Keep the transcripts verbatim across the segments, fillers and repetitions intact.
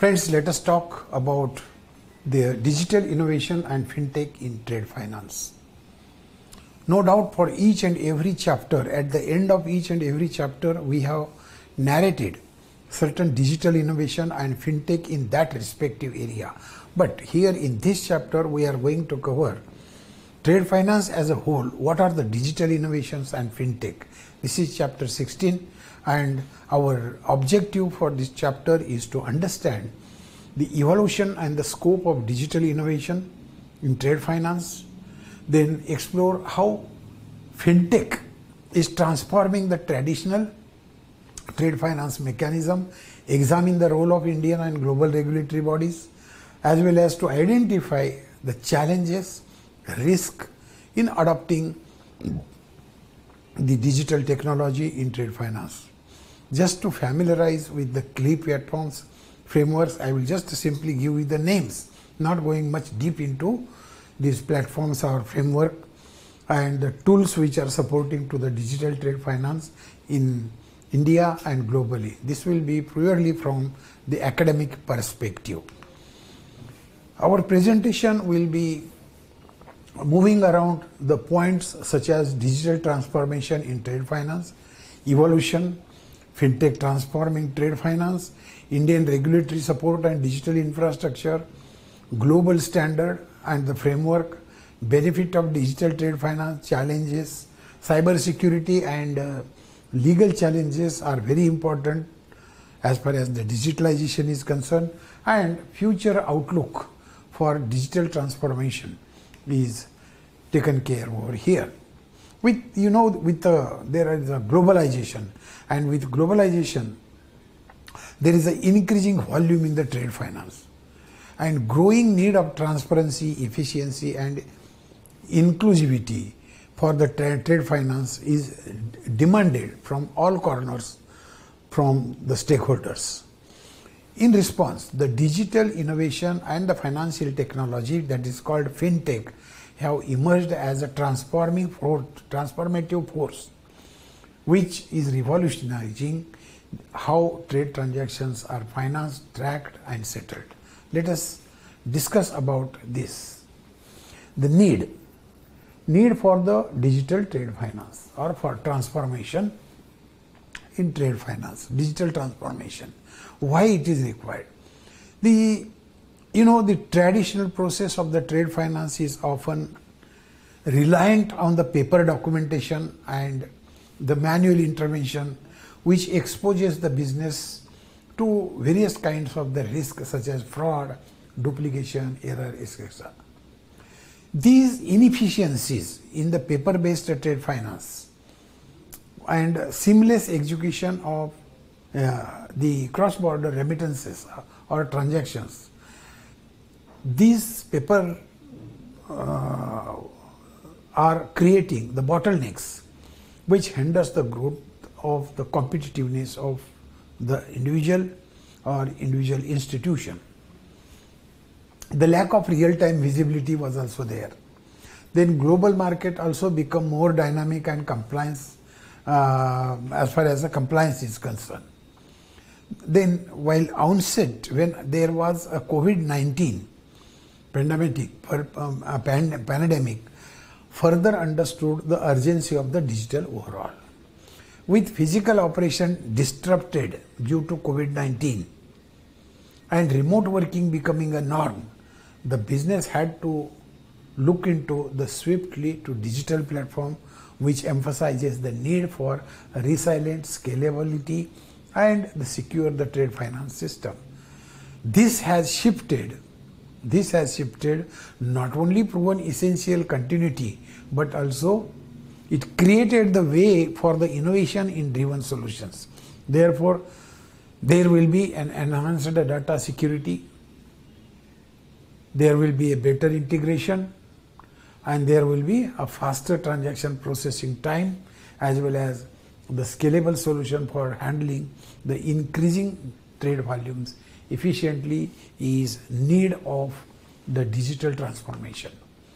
Friends, let us talk about the digital innovation and fintech in trade finance. No doubt for each and every chapter, at the end of each and every chapter, we have narrated certain digital innovation and fintech in that respective area. But here in this chapter, we are going to cover trade finance as a whole. What are the digital innovations and fintech? This is chapter sixteen, and our objective for this chapter is to understand the evolution and the scope of digital innovation in trade finance, then explore how fintech is transforming the traditional trade finance mechanism, examine the role of Indian and global regulatory bodies, as well as to identify the challenges, risk in adopting the digital technology in trade finance. Just to familiarize with the C L I platforms, frameworks, I will just simply give you the names, not going much deep into these platforms or framework and the tools which are supporting to the digital trade finance in India and globally. This will be purely from the academic perspective. Our presentation will be moving around the points such as digital transformation in trade finance, evolution, fintech transforming trade finance, Indian regulatory support and digital infrastructure, global standard and the framework, benefit of digital trade finance, challenges, cyber security and uh, legal challenges are very important as far as the digitalization is concerned, and future outlook for digital transformation is taken care over here. With, you know, with the, there is a globalization, and with globalization, there is an increasing volume in the trade finance and growing need of transparency, efficiency and inclusivity for the tra trade finance is demanded from all corners from the stakeholders. In response, the digital innovation and the financial technology that is called fintech have emerged as a transforming force, transformative force which is revolutionizing how trade transactions are financed, tracked and settled. Let us discuss about this. The need, need for the digital trade finance or for transformation in trade finance, digital transformation. Why it is required? The, you know, the traditional process of the trade finance is often reliant on the paper documentation and the manual intervention, which exposes the business to various kinds of the risk such as fraud, duplication, error, et cetera. These inefficiencies in the paper-based trade finance and seamless execution of uh, the cross-border remittances or transactions, these paper uh, are creating the bottlenecks which hinders the growth of the competitiveness of the individual or individual institution. The lack of real-time visibility was also there. Then global market also become more dynamic and compliance uh, as far as the compliance is concerned. Then while onset, when there was a COVID nineteen pandemic, per, um, a pan, pandemic, further understood the urgency of the digital overall. With physical operation disrupted due to COVID nineteen and remote working becoming a norm, the business had to look into the swiftly to digital platform which emphasizes the need for resilient scalability and the secure the trade finance system. This has shifted, this has shifted not only proven essential continuity, but also it created the way for the innovation in driven solutions. Therefore, there will be an enhanced data security, there will be a better integration, and there will be a faster transaction processing time as well as the scalable solution for handling the increasing trade volumes efficiently is need of the digital transformation.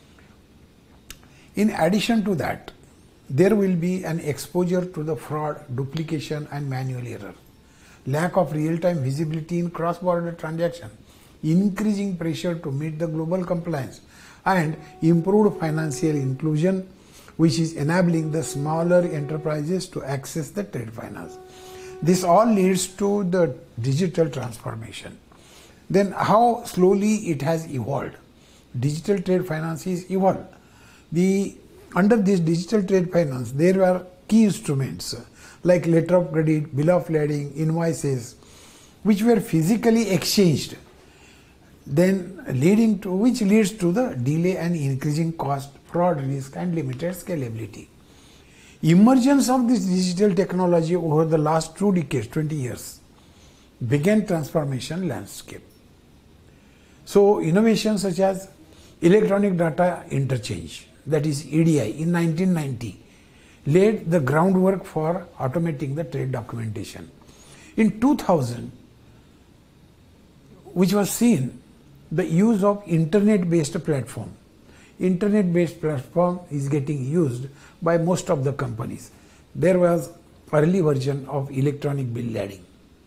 In addition to that, there will be an exposure to the fraud, duplication and manual error. lack of real-time visibility in cross-border transaction, increasing pressure to meet the global compliance, and improved financial inclusion, which is enabling the smaller enterprises to access the trade finance. This all leads to the digital transformation. Then how slowly it has evolved. Digital trade finance is evolved. The, under this digital trade finance, there were key instruments like letter of credit, bill of lading, invoices, which were physically exchanged, then leading to which leads to the delay and increasing cost, fraud risk, and limited scalability. Emergence of this digital technology over the last two decades, twenty years, began transformation landscape. So innovations such as electronic data interchange, that is E D I, in nineteen ninety, laid the groundwork for automating the trade documentation. In two thousand, which was seen the use of internet-based platform. Internet-based platform is getting used by most of the companies. There was early version of electronic bill lading.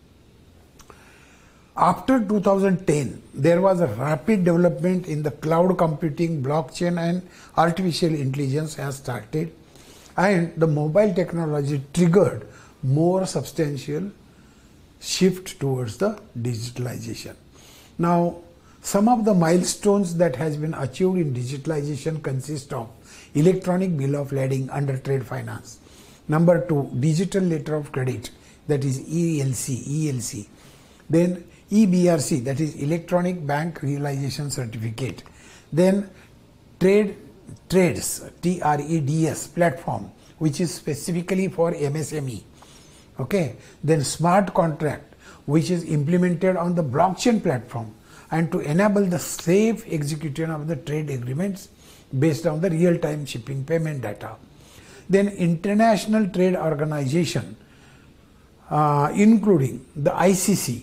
After two thousand ten, there was a rapid development in the cloud computing, blockchain, and artificial intelligence has started, and the mobile technology triggered more substantial shift towards the digitalization. Now, some of the milestones that has been achieved in digitalization consist of electronic bill of lading under trade finance. Number two, digital letter of credit, that is E L C, E L C. Then E B R C, that is electronic bank realization certificate. Then trade trades, T R E D S platform, which is specifically for M S M E. Okay. Then smart contract, which is implemented on the blockchain platform and to enable the safe execution of the trade agreements based on the real-time shipping payment data. Then International Trade Organization, uh, including the I C C,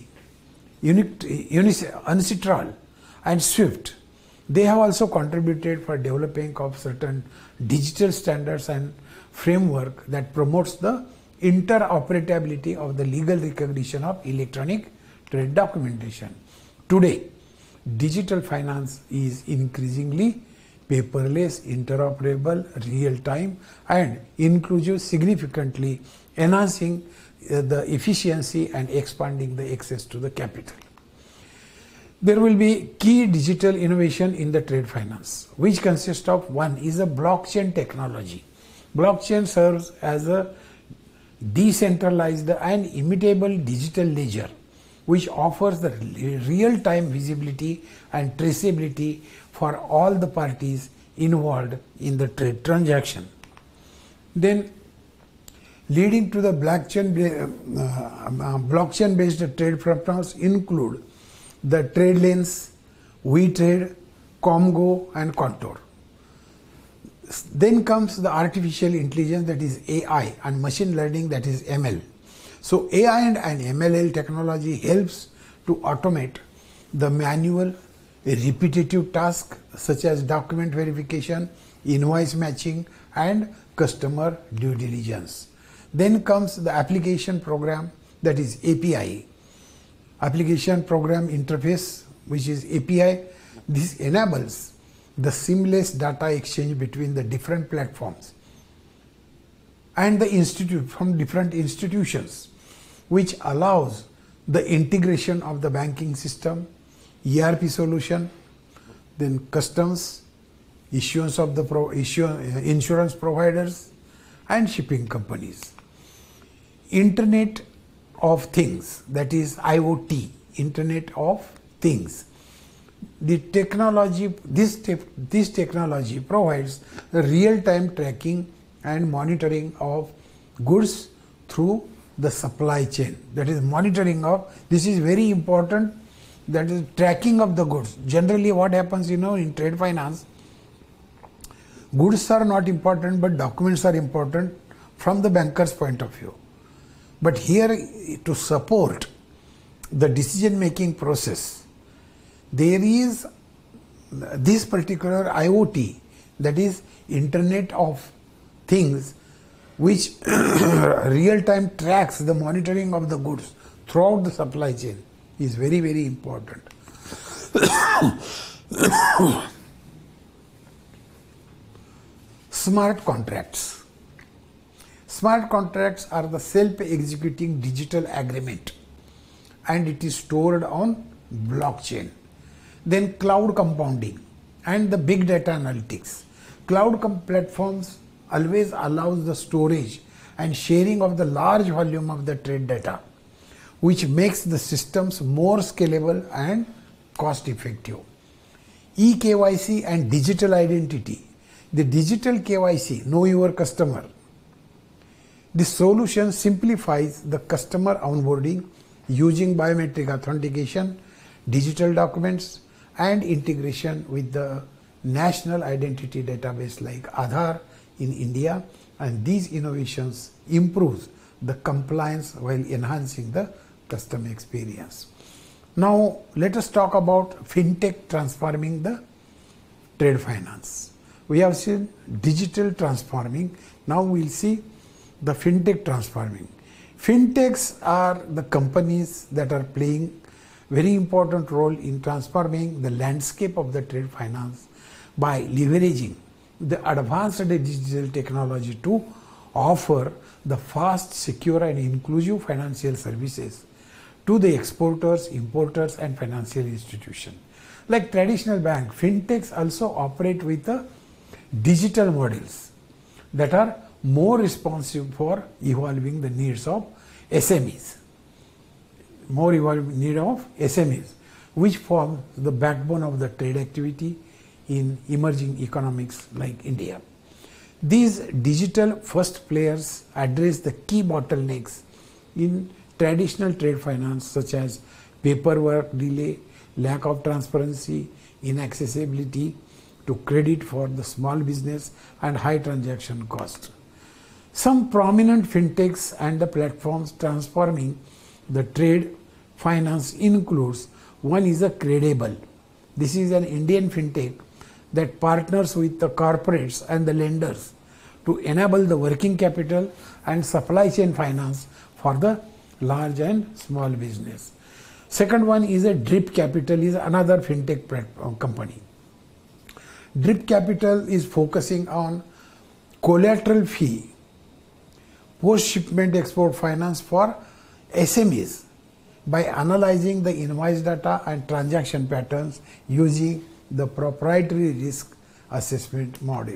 UNCITRAL, and SWIFT, they have also contributed for developing of certain digital standards and framework that promotes the interoperability of the legal recognition of electronic trade documentation. Today, digital finance is increasingly paperless, interoperable, real-time, and inclusive, significantly enhancing uh, the efficiency and expanding the access to the capital. There will be key digital innovation in the trade finance, which consists of one is a blockchain technology. Blockchain serves as a decentralized and immutable digital ledger, which offers the real-time visibility and traceability for all the parties involved in the trade transaction. Then, leading to the blockchain uh, uh, blockchain-based trade platforms include the TradeLens, WeTrade, Comgo, and Contour. Then comes the artificial intelligence, that is A I, and machine learning, that is M L. So A I and, and M L technology helps to automate the manual, repetitive tasks such as document verification, invoice matching, and customer due diligence. Then comes the application program, that is A P I. Application program interface, which is A P I. This enables the seamless data exchange between the different platforms and the institute from different institutions, which allows the integration of the banking system, E R P solution, then customs, issuance of the pro issue, insurance providers, and shipping companies. Internet of Things, that is I O T, Internet of Things. The technology, this, te this technology provides real-time tracking and monitoring of goods through the supply chain. That is monitoring of, this is very important, that is tracking of the goods. Generally what happens, you know, in trade finance, goods are not important, but documents are important from the banker's point of view. But here, to support the decision-making process, there is this particular I O T, that is Internet of Things, which real-time tracks the monitoring of the goods throughout the supply chain is very, very important. Smart contracts. Smart contracts are the self-executing digital agreement, and it is stored on blockchain. Then cloud compounding and the big data analytics. Cloud platforms always allows the storage and sharing of the large volume of the trade data, which makes the systems more scalable and cost effective. E K Y C and digital identity. The digital K Y C, know your customer. This solution simplifies the customer onboarding using biometric authentication, digital documents, and integration with the national identity database like Aadhaar in India, and these innovations improve the compliance while enhancing the customer experience. Now let us talk about fintech transforming the trade finance. We have seen digital transforming. Now we will see the fintech transforming. Fintechs are the companies that are playing very important role in transforming the landscape of the trade finance by leveraging the advanced digital technology to offer the fast, secure and inclusive financial services to the exporters, importers and financial institutions. Like traditional bank, fintechs also operate with the digital models that are more responsive for evolving the needs of S M Es, more evolving need of S M Es, which form the backbone of the trade activity in emerging economies like India. These digital first players address the key bottlenecks in traditional trade finance such as paperwork delay, lack of transparency, inaccessibility to credit for the small business and high transaction cost. Some prominent fintechs and the platforms transforming the trade finance includes, one is a Credible. This is an Indian fintech that partners with the corporates and the lenders to enable the working capital and supply chain finance for the large and small business. Second one is a Drip Capital, is another fintech company. Drip Capital is focusing on collateral fee, post-shipment export finance for S M Es by analyzing the invoice data and transaction patterns using the proprietary risk assessment model.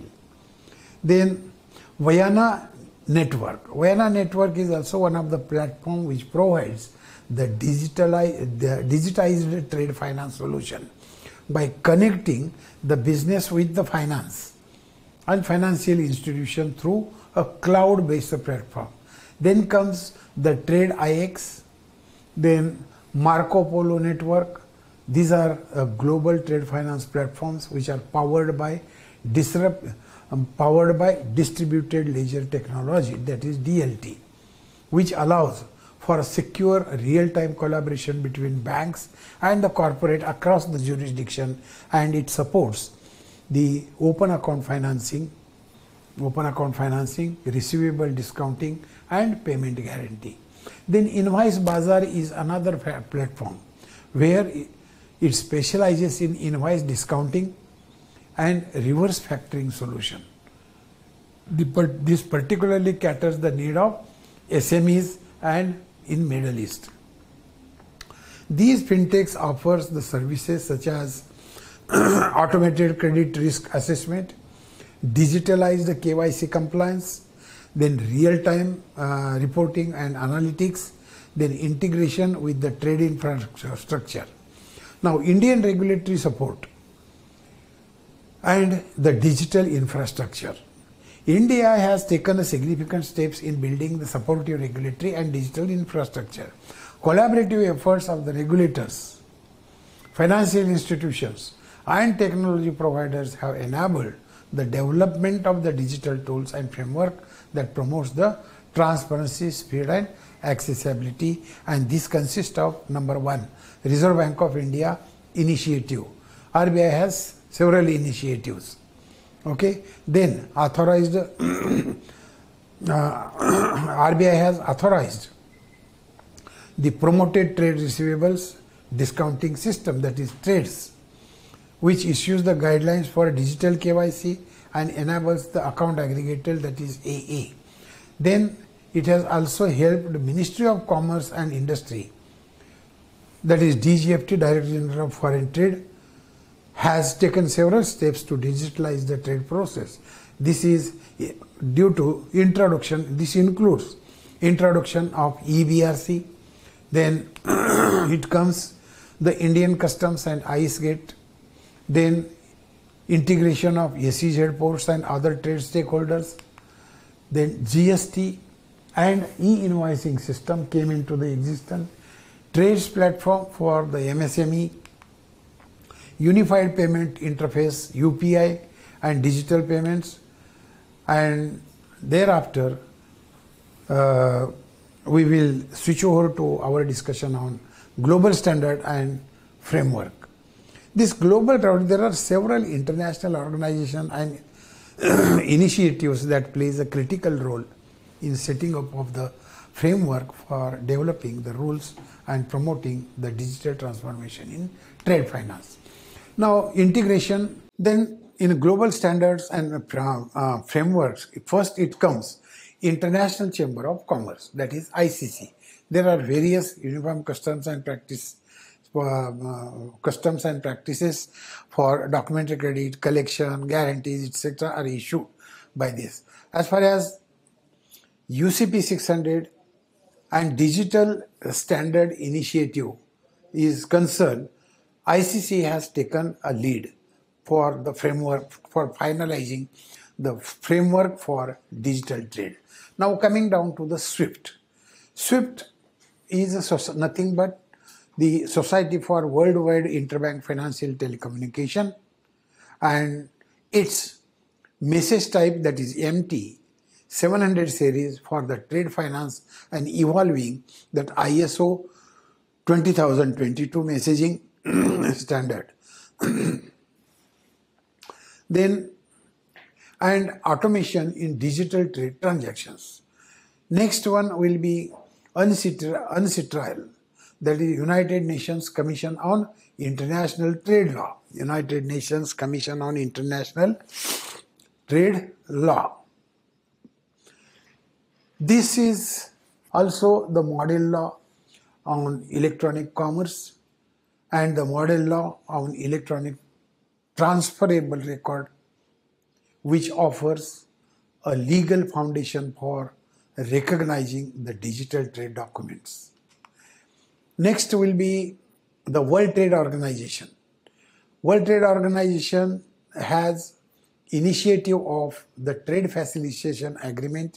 Then Vayana Network. Vayana Network is also one of the platforms which provides the, digitalized, the digitized trade finance solution by connecting the business with the finance and financial institution through a cloud-based platform. Then comes the Trade I X, then Marco Polo Network. These are uh, global trade finance platforms which are powered by disrupt, um, powered by distributed ledger technology, that is D L T, which allows for a secure real-time collaboration between banks and the corporate across the jurisdiction, and it supports the open account financing, open account financing, receivable discounting and payment guarantee. Then Invoice Bazaar is another platform where it specializes in invoice discounting and reverse factoring solution. The, this particularly caters the need of S M Es and in Middle East. These fintechs offers the services such as automated credit risk assessment, digitalized K Y C compliance, then real-time uh, reporting and analytics, then integration with the trade infrastructure. Now, Indian regulatory support and the digital infrastructure. India has taken a significant steps in building the supportive regulatory and digital infrastructure. Collaborative efforts of the regulators, financial institutions and technology providers have enabled the development of the digital tools and framework that promotes the transparency, speed and accessibility, and this consists of number one, Reserve Bank of India initiative. R B I has several initiatives. Okay, then authorized uh, R B I has authorized the promoted trade receivables discounting system, that is TRADES, which issues the guidelines for digital K Y C and enables the account aggregator, that is A A. Then it has also helped the Ministry of Commerce and Industry, that is D G F T, Director General of Foreign Trade, has taken several steps to digitalize the trade process. This is due to introduction, this includes introduction of E B R C, then it comes the Indian Customs and ICE Gate, then integration of S E Z ports and other trade stakeholders, then G S T and e-invoicing system came into the existence, trades platform for the M S M E, unified payment interface U P I and digital payments, and thereafter uh, we will switch over to our discussion on global standard and framework. This global, there are several international organizations and initiatives that plays a critical role in setting up of the framework for developing the rules and promoting the digital transformation in trade finance. Now, integration, then in global standards and uh, frameworks, first it comes International Chamber of Commerce, that is I C C. There are various uniform customs and practice uh, uh, customs and practices for documentary credit, collection, guarantees, et cetera are issued by this. As far as U C P six hundred and Digital Standard Initiative is concerned, I C C has taken a lead for the framework, for finalizing the framework for digital trade. Now coming down to the SWIFT. SWIFT is a, nothing but the Society for Worldwide Interbank Financial Telecommunication, and its message type, that is M T seven hundred series for the trade finance and evolving that I S O twenty thousand twenty-two messaging standard. Then, and automation in digital trade transactions. Next one will be UNCITRAL, that is United Nations Commission on International Trade Law. United Nations Commission on International Trade Law. This is also the model law on electronic commerce and the model law on electronic transferable record, which offers a legal foundation for recognizing the digital trade documents. Next will be the World Trade Organization. World Trade Organization has initiative of the Trade Facilitation Agreement,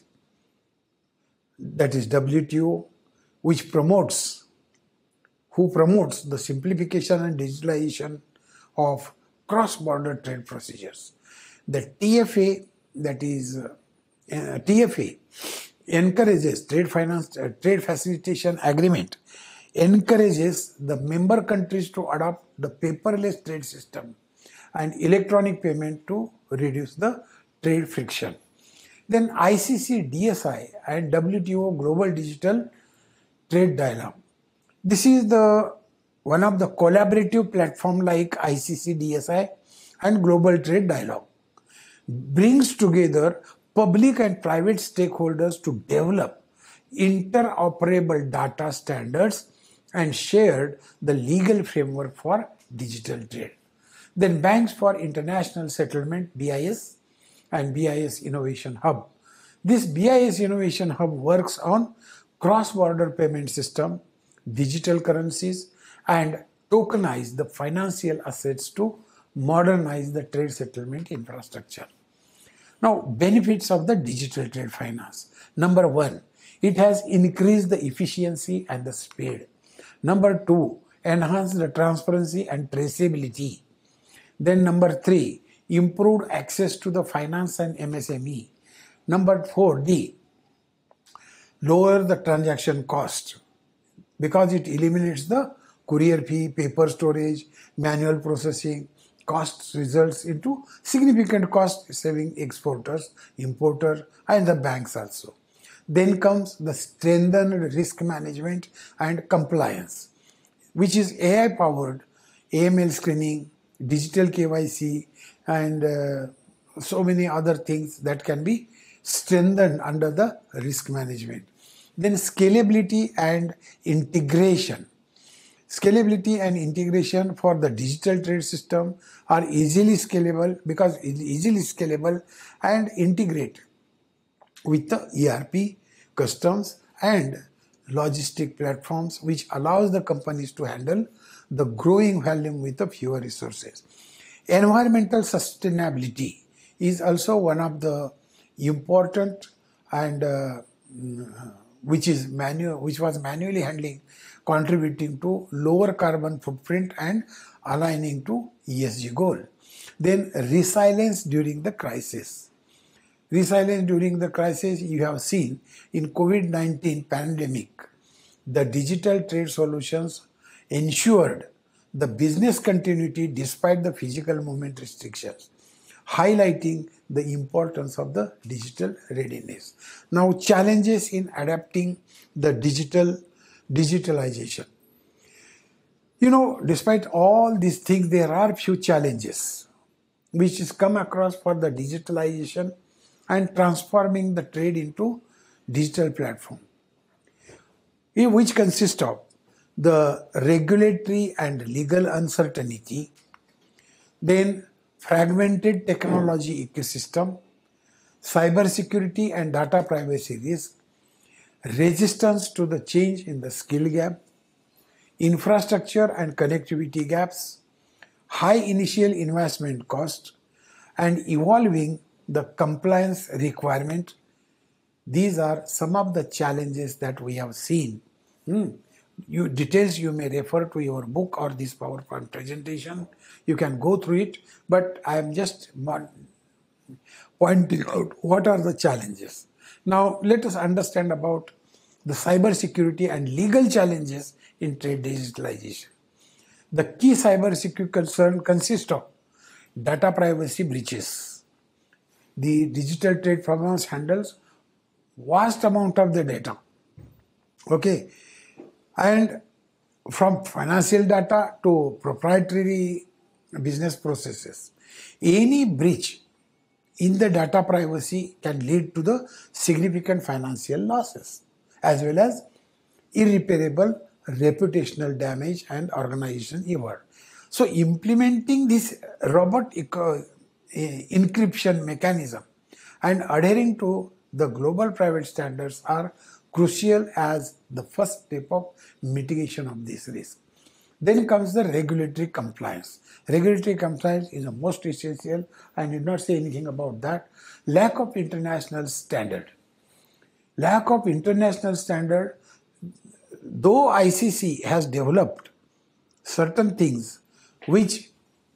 that is W T O, which promotes, who promotes the simplification and digitalization of cross-border trade procedures. The T F A, that is uh, T F A, encourages trade finance, uh, trade facilitation agreement, encourages the member countries to adopt the paperless trade system and electronic payment to reduce the trade friction. Then I C C D S I and W T O Global Digital Trade Dialogue. This is the one of the collaborative platform like I C C D S I and Global Trade Dialogue, brings together public and private stakeholders to develop interoperable data standards and shared the legal framework for digital trade. Then Banks for International Settlement, B I S, and B I S Innovation Hub. This B I S Innovation Hub works on cross-border payment system, digital currencies, and tokenize the financial assets to modernize the trade settlement infrastructure. Now, benefits of the digital trade finance. Number one, it has increased the efficiency and the speed. Number two, enhanced the transparency and traceability. Then number three, improved access to the finance and M S M E. Number four, D, lower the transaction cost because it eliminates the courier fee, paper storage, manual processing. Costs results into significant cost saving exporters, importers, and the banks also. Then comes the strengthened risk management and compliance, which is A I powered A M L screening, digital K Y C, and uh, so many other things that can be strengthened under the risk management. Then scalability and integration. Scalability and integration for the digital trade system are easily scalable because it's easily scalable and integrate with the E R P, customs and logistic platforms, which allows the companies to handle the growing volume with the fewer resources. Environmental sustainability is also one of the important and uh, which is manual, which was manually handling, contributing to lower carbon footprint and aligning to E S G goal. Then resilience during the crisis. Resilience during the crisis, you have seen in COVID nineteen pandemic, the digital trade solutions ensured the business continuity despite the physical movement restrictions, highlighting the importance of the digital readiness. Now, challenges in adapting the digital digitalization. You know, despite all these things, there are few challenges which is come across for the digitalization and transforming the trade into digital platform, which consists of the regulatory and legal uncertainty, then fragmented technology ecosystem, cybersecurity and data privacy risk, resistance to the change in the skill gap, infrastructure and connectivity gaps, high initial investment cost, and evolving the compliance requirement. These are some of the challenges that we have seen. Hmm. You, details you may refer to your book or this PowerPoint presentation. You can go through it, but I am just pointing out what are the challenges. Now let us understand about the cybersecurity and legal challenges in trade digitalization. The key cybersecurity concern consists of data privacy breaches. The digital trade platforms handles vast amount of the data. Okay. And from financial data to proprietary business processes, any breach in the data privacy can lead to the significant financial losses as well as irreparable reputational damage and organization error. So implementing this robot encryption mechanism and adhering to the global private standards are crucial as the first step of mitigation of this risk. Then comes the regulatory compliance. Regulatory compliance is the most essential. I need not say anything about that. Lack of international standard. Lack of international standard, though I C C has developed certain things which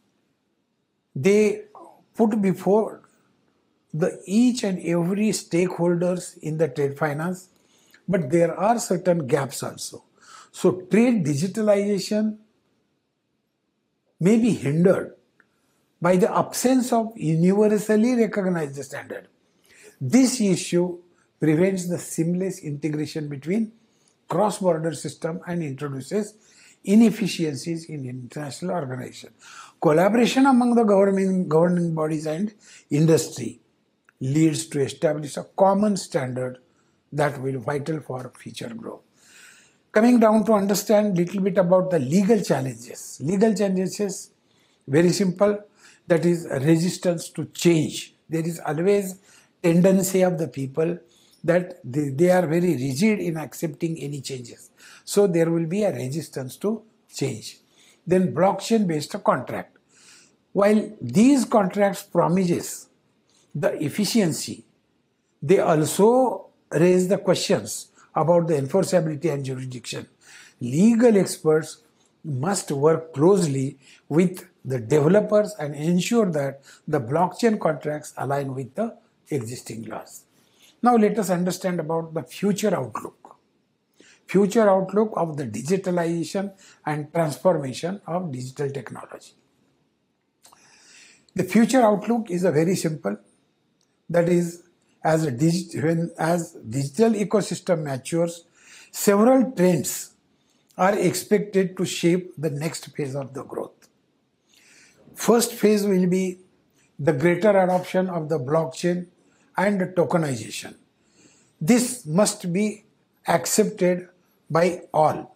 they put before the each and every stakeholders in the trade finance, but there are certain gaps also. So trade digitalization may be hindered by the absence of universally recognized standard. This issue prevents the seamless integration between cross-border system and introduces inefficiencies in international organization. Collaboration among the government, governing bodies and industry leads to establish a common standard that will be vital for future growth. Coming down to understand little bit about the legal challenges. Legal challenges, very simple, that is resistance to change. There is always tendency of the people that they, they are very rigid in accepting any changes. So there will be a resistance to change. Then blockchain based contract. While these contracts promises the efficiency, they also raise the questions about the enforceability and jurisdiction. Legal experts must work closely with the developers and ensure that the blockchain contracts align with the existing laws. Now let us understand about the future outlook. Future outlook of the digitalization and transformation of digital technology. The future outlook is a very simple, that is as a digi- when as digital ecosystem matures, several trends are expected to shape the next phase of the growth. First phase will be the greater adoption of the blockchain and tokenization. This must be accepted by all.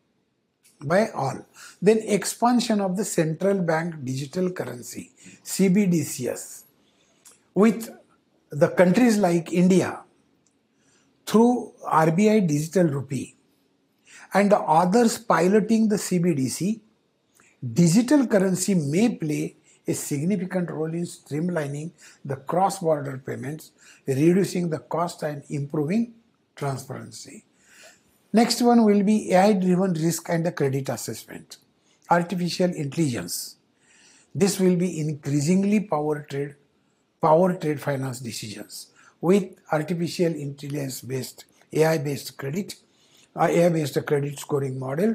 By all. Then expansion of the central bank digital currency, C B D C S, with the countries like India through R B I digital rupee and the others piloting the C B D C, digital currency may play a significant role in streamlining the cross-border payments, reducing the cost and improving transparency. Next one will be A I-driven risk and the credit assessment. Artificial intelligence. This will be increasingly power trade, power trade finance decisions with artificial intelligence-based, A I-based credit, uh, A I-based credit scoring model,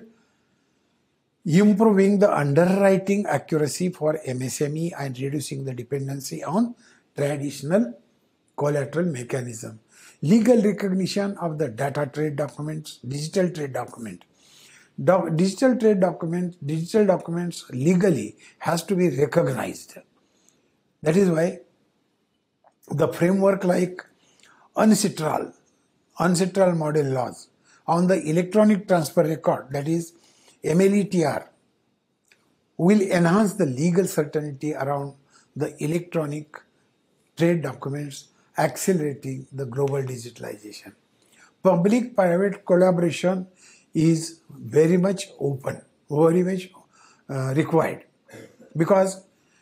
improving the underwriting accuracy for M S M E and reducing the dependency on traditional collateral mechanism. Legal recognition of the data trade documents, digital trade document. Do digital trade document, digital documents legally has to be recognized. That is why the framework like UNCITRAL, UNCITRAL model laws on the electronic transfer record, that is M L E T R, will enhance the legal certainty around the electronic trade documents, accelerating the global digitalization. Public-private collaboration is very much open, very much uh, required, because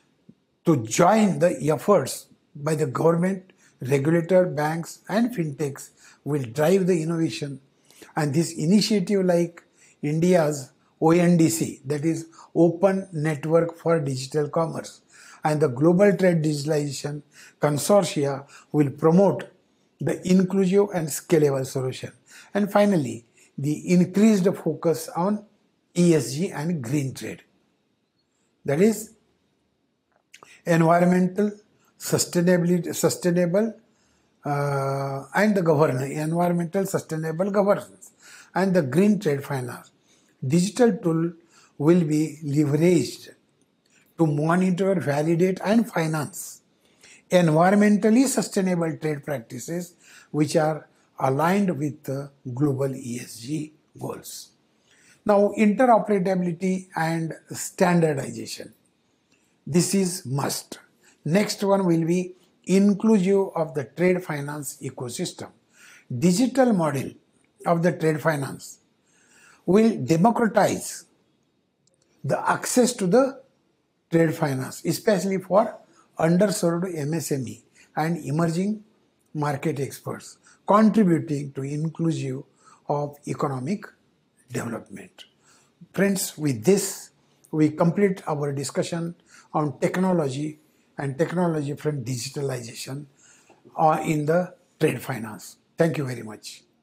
to join the efforts by the government, regulator, banks and fintechs will drive the innovation, and this initiative like India's O N D C, that is Open Network for Digital Commerce, and the Global Trade Digitalization Consortia will promote the inclusive and scalable solution. And finally, the increased focus on E S G and green trade. That is environmental, sustainability, sustainable uh, and the governance, environmental sustainable governance and the green trade finance. Digital tool will be leveraged to monitor, validate and finance environmentally sustainable trade practices which are aligned with the global E S G goals. Now, interoperability and standardization. This is must. Next one will be inclusive of the trade finance ecosystem. Digital model of the trade finance will democratize the access to the trade finance, especially for underserved M S M E and emerging market experts, contributing to inclusive of economic development. Friends, with this, we complete our discussion on technology and technology from digitalization uh, in the trade finance. Thank you very much.